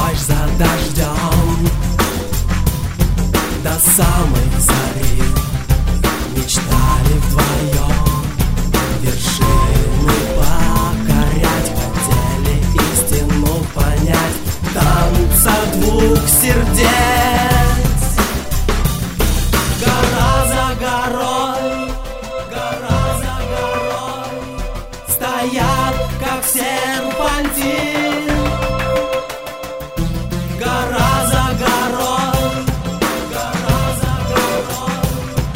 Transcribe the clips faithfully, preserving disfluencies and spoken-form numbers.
ночь за дождем до самой зари мечтали вдвоем вершины покорять, хотели истину понять танца двух сердец. Гора за горой, гора за горой стоят, как серпантин. Гора за горой, гора за горой,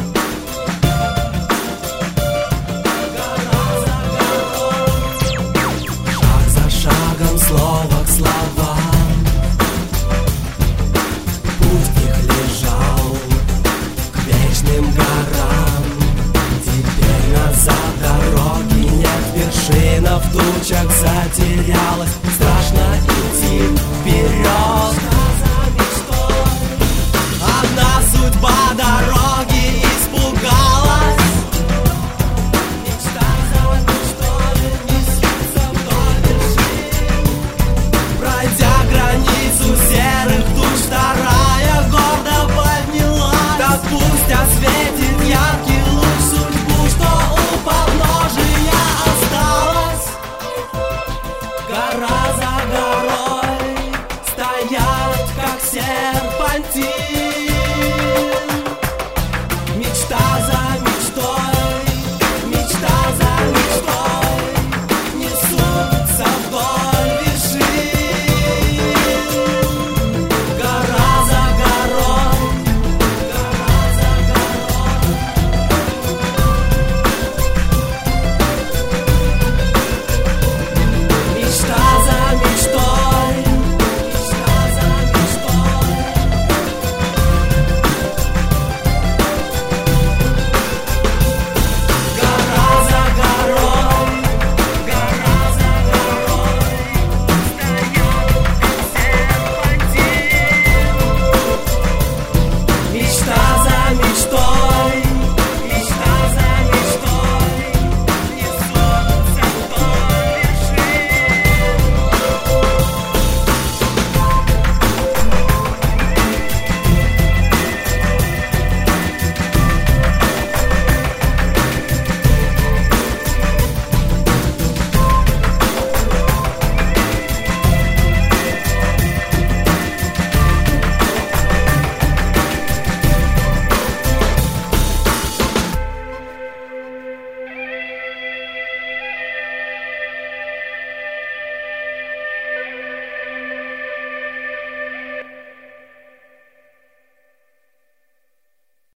гора за горой. Шаг за шагом, слово к словам, путь их лежал к вечным горам. Теперь назад дороги нет, вершина в тучах затерялась. Страшно идти вперед. Одна судьба дороги испугалась. Мечта за мечтой несется вдоль вершин. Пройдя границу серых душ, вторая гордо поднялась. Так пусть осветит яркий луч судьбу, что у подножия осталась. Гора за горой стоят, как серпантин.